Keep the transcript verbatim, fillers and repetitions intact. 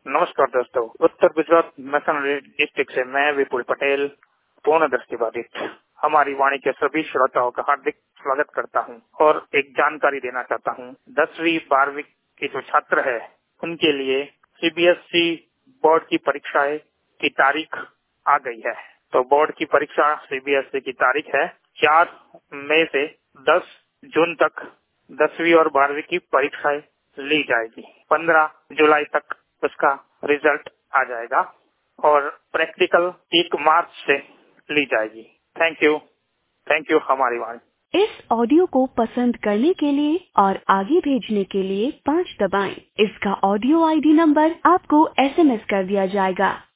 नमस्कार दोस्तों, उत्तर Gujarat masonry district से मैं विपुल पटेल पूर्ण दृष्टिबाधित हमारी वाणी के सभी श्रोताओं का हार्दिक स्वागत करता हूं और एक जानकारी देना चाहता हूं। दसवीं बारहवीं के जो छात्र है उनके लिए सीबीएसई बोर्ड की परीक्षाएं की तारीख आ गई है। तो बोर्ड की परीक्षा सीबीएसई की तारीख है चार मई से दस जून तक दसवीं और बारहवीं की परीक्षाएं ली जाएगी। पंद्रह जुलाई तक उसका रिजल्ट आ जाएगा और प्रैक्टिकल एक मार्च से ली जाएगी। थैंक यू थैंक यू हमारी वाणी। इस ऑडियो को पसंद करने के लिए और आगे भेजने के लिए पाँच दबाएं। इसका ऑडियो आईडी नंबर आपको एसएमएस कर दिया जाएगा।